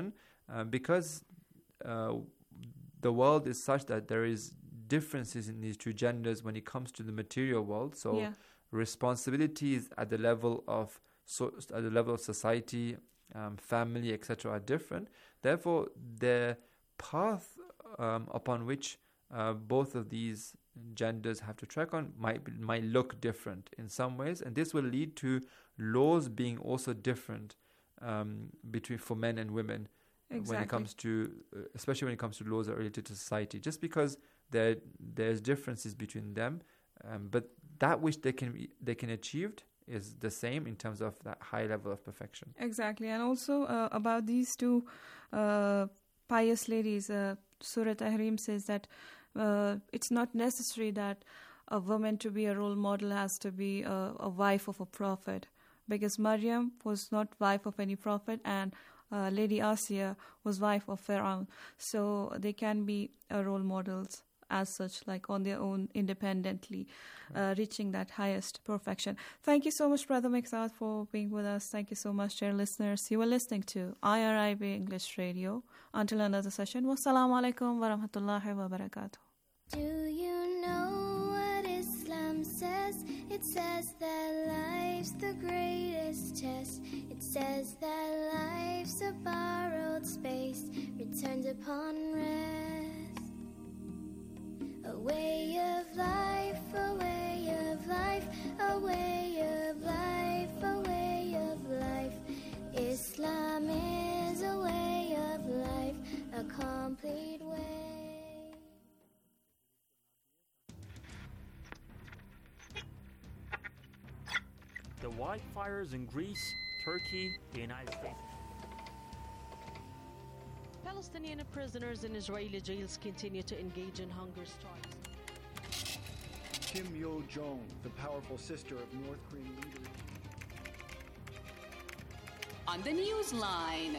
S19: uh, because uh, the world is such that there is differences in these two genders when it comes to the material world. So
S18: Yeah.
S19: responsibilities at the level of so at the level of society, um, family, et cetera, are different. Therefore, the path um, upon which uh, both of these genders have to track on might be, might look different in some ways, and this will lead to laws being also different um, between for men and women when
S18: Exactly.
S19: it comes to, uh, especially when it comes to laws that are related to society. Just because there there's differences between them, um, but that which they can be, they can achieve is the same in terms of that high level of perfection.
S18: Exactly. And also uh, about these two uh, pious ladies, uh, Surah Tahrim says that uh, it's not necessary that a woman to be a role model has to be a, a wife of a prophet, because Maryam was not wife of any prophet, and uh, Lady Asiya was wife of Pharaoh. So they can be uh, role models as such, like on their own independently, uh, reaching that highest perfection. Thank you so much, Brother Miqdad, for being with us. Thank you so much, dear listeners. You were listening to I R I B English Radio. Until another session, wassalamu alaikum wa rahmatullahi wa barakatuh.
S2: Do you know what Islam says? It says that life's the greatest test. It says that life's a borrowed space, returned upon rest. A way of life, a way of life, a way of life, a way of life. Islam is a way of life, a complete way.
S4: The wildfires in Greece, Turkey, the United States.
S23: Palestinian prisoners in Israeli jails continue to engage in hunger strikes.
S24: Kim Yo-jong, the powerful sister of North Korean leader.
S25: On the news line.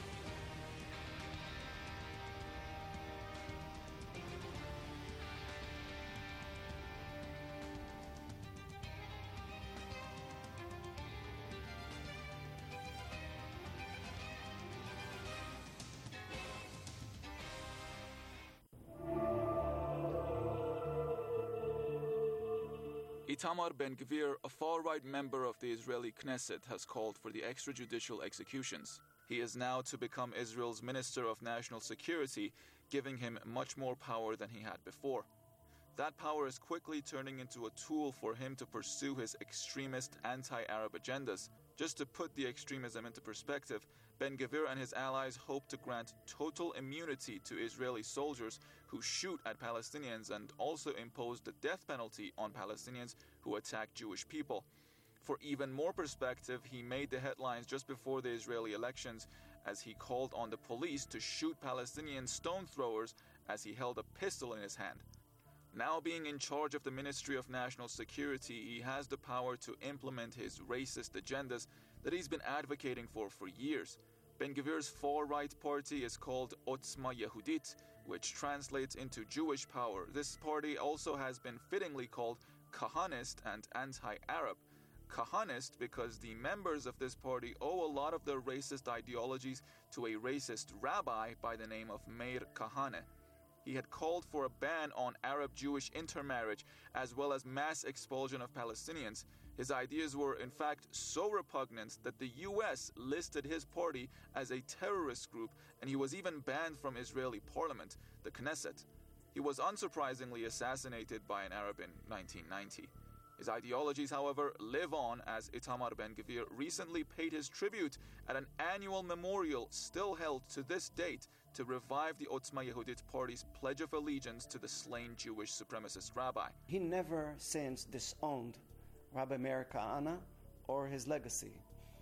S26: Itamar Ben-Gvir, a far-right member of the Israeli Knesset, has called for the extrajudicial executions. He is now to become Israel's Minister of National Security, giving him much more power than he had before. That power is quickly turning into a tool for him to pursue his extremist anti-Arab agendas. Just to put the extremism into perspective, Ben-Gvir and his allies hope to grant total immunity to Israeli soldiers who shoot at Palestinians and also impose the death penalty on Palestinians who attack Jewish people. For even more perspective, he made the headlines just before the Israeli elections as he called on the police to shoot Palestinian stone throwers as he held a pistol in his hand. Now being in charge of the Ministry of National Security, he has the power to implement his racist agendas that he's been advocating for for years. Ben-Gvir's far-right party is called Otzma Yehudit, which translates into Jewish power. This party also has been fittingly called Kahanist and anti-Arab. Kahanist because the members of this party owe a lot of their racist ideologies to a racist rabbi by the name of Meir Kahane. He had called for a ban on Arab-Jewish intermarriage as well as mass expulsion of Palestinians. His ideas were in fact so repugnant that the U S listed his party as a terrorist group, and he was even banned from Israeli parliament, the Knesset. He was unsurprisingly assassinated by an Arab in nineteen ninety. His ideologies, however, live on as Itamar Ben-Gvir recently paid his tribute at an annual memorial still held to this date to revive the Otzma Yehudit party's pledge of allegiance to the slain Jewish supremacist rabbi.
S27: He never since disowned Rabbi Meir Kahane or his legacy.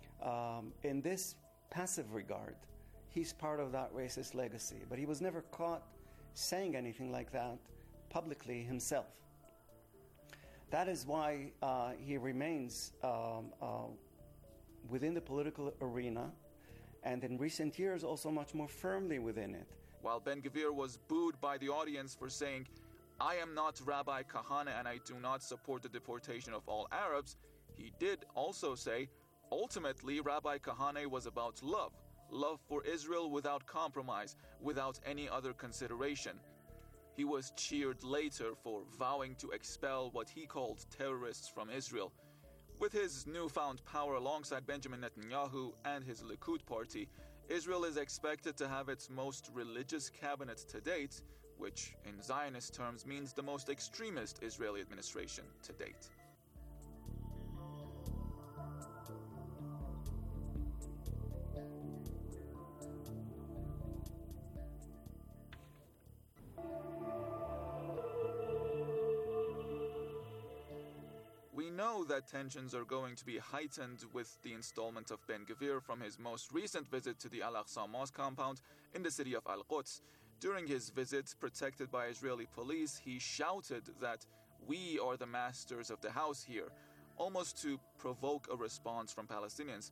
S27: Um, in this passive regard, he's part of that racist legacy, but he was never caught saying anything like that publicly himself. That is why uh, he remains um, uh, within the political arena, and in recent years also much more firmly within it.
S26: While Ben-Gvir was booed by the audience for saying, "I am not Rabbi Kahane and I do not support the deportation of all Arabs," he did also say, ultimately Rabbi Kahane was about love, love for Israel without compromise, without any other consideration. He was cheered later for vowing to expel what he called terrorists from Israel. With his newfound power alongside Benjamin Netanyahu and his Likud party, Israel is expected to have its most religious cabinet to date, which in Zionist terms means the most extremist Israeli administration to date. We know that tensions are going to be heightened with the installment of Ben-Gvir from his most recent visit to the Al-Aqsa Mosque compound in the city of Al-Quds. During his visit, protected by Israeli police, he shouted that we are the masters of the house here, almost to provoke a response from Palestinians.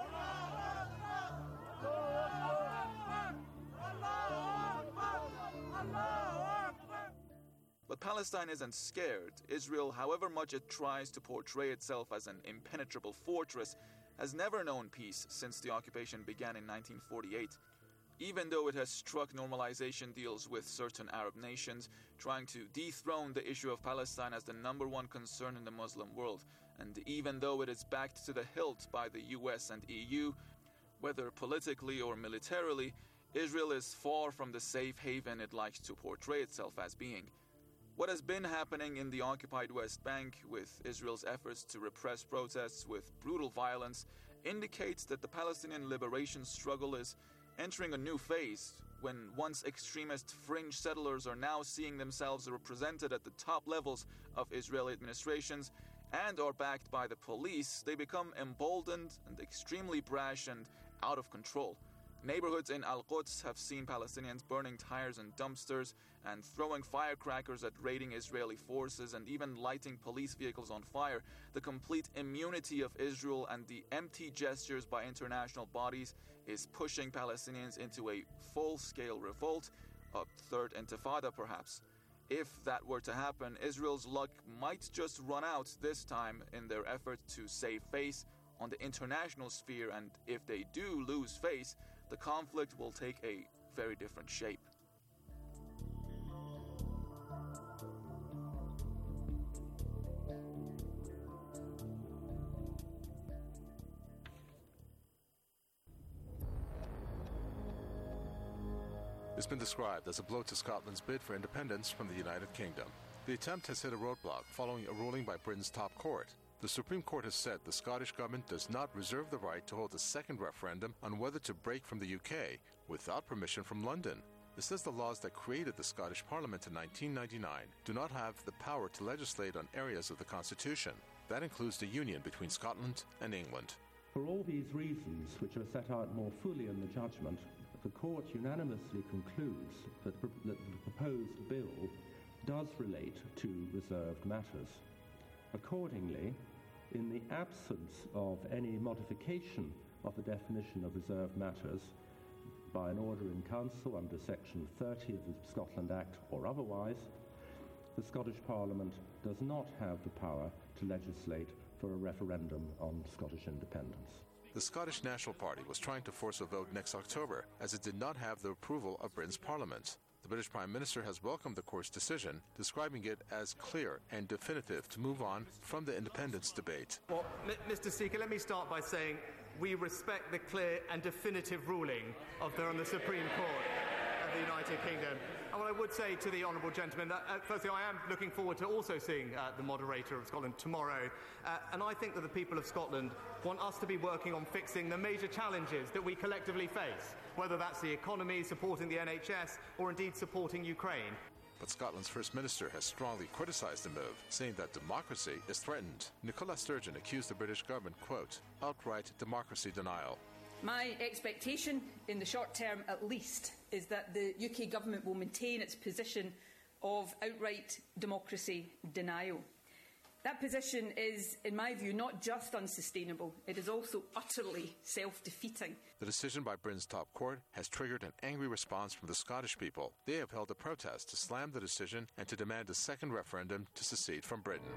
S26: But Palestine isn't scared. Israel, however much it tries to portray itself as an impenetrable fortress, has never known peace since the occupation began in nineteen forty-eight. Even though it has struck normalization deals with certain Arab nations, trying to dethrone the issue of Palestine as the number one concern in the Muslim world, and even though it is backed to the hilt by the U S and E U, whether politically or militarily, Israel is far from the safe haven it likes to portray itself as being. What has been happening in the occupied West Bank, with Israel's efforts to repress protests with brutal violence, indicates that the Palestinian liberation struggle is entering a new phase, when once extremist fringe settlers are now seeing themselves represented at the top levels of Israeli administrations and are backed by the police. They become emboldened and extremely brash and out of control. Neighborhoods in Al-Quds have seen Palestinians burning tires and dumpsters and throwing firecrackers at raiding Israeli forces and even lighting police vehicles on fire. The complete immunity of Israel and the empty gestures by international bodies is pushing Palestinians into a full-scale revolt, a third intifada perhaps. If that were to happen, Israel's luck might just run out this time in their effort to save face on the international sphere, and if they do lose face, the conflict will take a very different shape.
S1: It's been described as a blow to Scotland's bid for independence from the United Kingdom. The attempt has hit a roadblock following a ruling by Britain's top court. The Supreme Court has said the Scottish Government does not reserve the right to hold a second referendum on whether to break from the U K without permission from London. It says the laws that created the Scottish Parliament in nineteen ninety-nine do not have the power to legislate on areas of the Constitution. That includes the union between Scotland and England.
S7: For all these reasons, which are set out more fully in the judgment, the Court unanimously concludes that, that the proposed bill does relate to reserved matters. Accordingly, in the absence of any modification of the definition of reserved matters by an order in Council under Section thirty of the Scotland Act or otherwise, the Scottish Parliament does not have the power to legislate for a referendum on Scottish independence.
S1: The Scottish National Party was trying to force a vote next October, as it did not have the approval of Britain's Parliament. The British Prime Minister has welcomed the court's decision, describing it as clear and definitive to move on from the independence debate.
S8: Well, M- Mister Speaker, let me start by saying we respect the clear and definitive ruling of the, on the Supreme Court of the United Kingdom. And what I would say to the honourable gentleman, that, uh, firstly, I am looking forward to also seeing uh, the moderator of Scotland tomorrow. Uh, and I think that the people of Scotland want us to be working on fixing the major challenges that we collectively face, whether that's the economy, supporting the N H S, or indeed supporting Ukraine.
S1: But Scotland's First Minister has strongly criticised the move, saying that democracy is threatened. Nicola Sturgeon accused the British government, quote, outright democracy denial.
S10: My expectation, in the short term at least, is that the U K government will maintain its position of outright democracy denial. That position is, in my view, not just unsustainable, it is also utterly self-defeating.
S1: The decision by Britain's top court has triggered an angry response from the Scottish people. They have held a protest to slam the decision and to demand a second referendum to secede from Britain.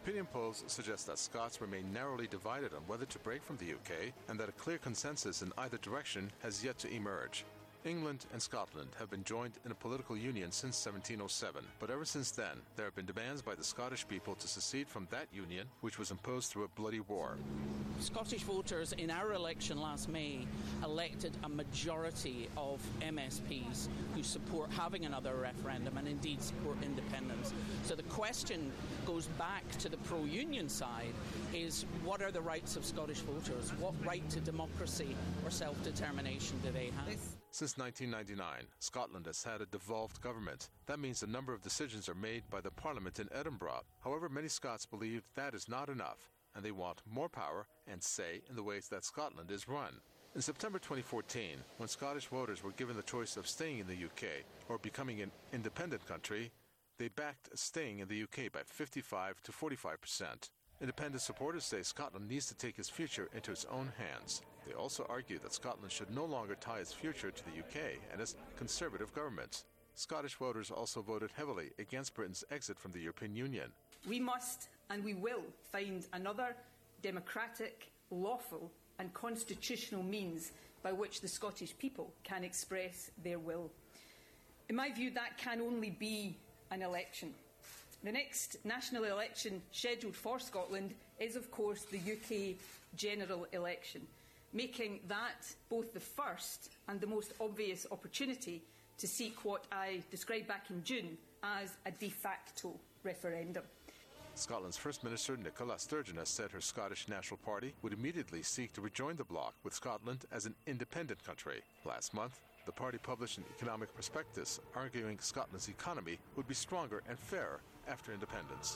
S1: Opinion polls suggest that Scots remain narrowly divided on whether to break from the U K and that a clear consensus in either direction has yet to emerge. England and Scotland have been joined in a political union since seventeen oh seven, but ever since then, there have been demands by the Scottish people to secede from that union, which was imposed through a bloody war.
S5: Scottish voters in our election last May elected a majority of M S Ps who support having another referendum and indeed support independence. So the question goes back to the pro-union side, is what are the rights of Scottish voters? What right to democracy or self-determination do they have?
S1: Since nineteen ninety-nine, Scotland has had a devolved government. That means a number of decisions are made by the Parliament in Edinburgh. However, many Scots believe that is not enough, and they want more power and say in the ways that Scotland is run. In September twenty fourteen, when Scottish voters were given the choice of staying in the U K or becoming an independent country, they backed staying in the U K by fifty-five to forty-five percent. Independent supporters say Scotland needs to take its future into its own hands. They also argue that Scotland should no longer tie its future to the U K and its conservative government. Scottish voters also voted heavily against Britain's exit from the European Union.
S10: We must and we will find another democratic, lawful and constitutional means by which the Scottish people can express their will. In my view, that can only be an election. The next national election scheduled for Scotland is, of course, the U K general election, making that both the first and the most obvious opportunity to seek what I described back in June as a de facto referendum.
S1: Scotland's First Minister Nicola Sturgeon has said her Scottish National Party would immediately seek to rejoin the bloc with Scotland as an independent country. Last month, the party published an economic prospectus arguing Scotland's economy would be stronger and fairer after independence.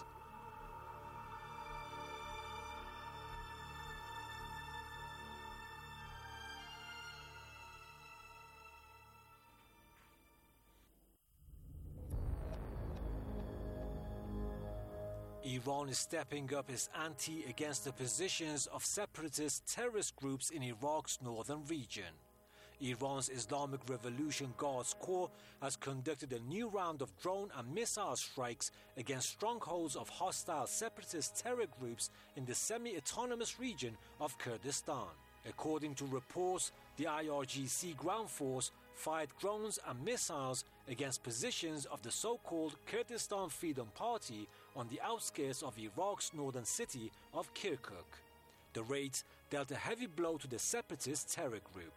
S11: Iran is stepping up its ante against the positions of separatist terrorist groups in Iraq's northern region. Iran's Islamic Revolution Guards Corps has conducted a new round of drone and missile strikes against strongholds of hostile separatist terror groups in the semi-autonomous region of Kurdistan. According to reports, the I R G C ground force fired drones and missiles against positions of the so-called Kurdistan Freedom Party on the outskirts of Iraq's northern city of Kirkuk. The raids dealt a heavy blow to the separatist terror group.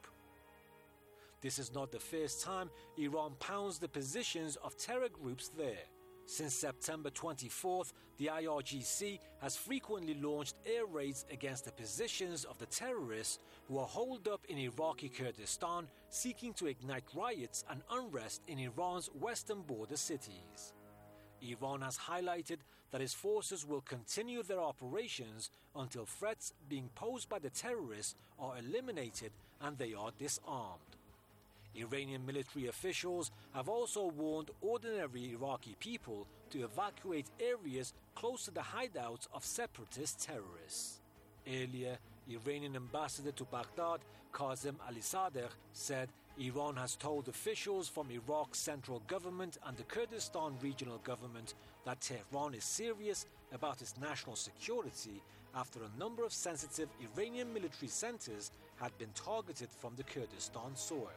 S11: This is not the first time Iran pounds the positions of terror groups there. Since September twenty-fourth, the I R G C has frequently launched air raids against the positions of the terrorists who are holed up in Iraqi Kurdistan, seeking to ignite riots and unrest in Iran's western border cities. Iran has highlighted that its forces will continue their operations until threats being posed by the terrorists are eliminated and they are disarmed. Iranian military officials have also warned ordinary Iraqi people to evacuate areas close to the hideouts of separatist terrorists. Earlier, Iranian ambassador to Baghdad, Kazem Alisadegh, said Iran has told officials from Iraq's central government and the Kurdistan regional government that Tehran is serious about its national security after a number of sensitive Iranian military centers had been targeted from the Kurdistan soil.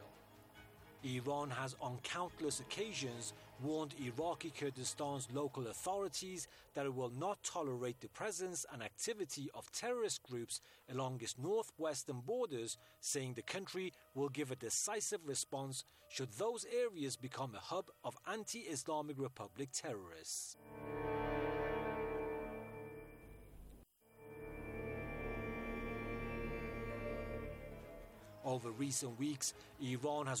S11: Iran has on countless occasions warned Iraqi Kurdistan's local authorities that it will not tolerate the presence and activity of terrorist groups along its northwestern borders, saying the country will give a decisive response should those areas become a hub of anti-Islamic Republic terrorists. Over recent weeks, Iran has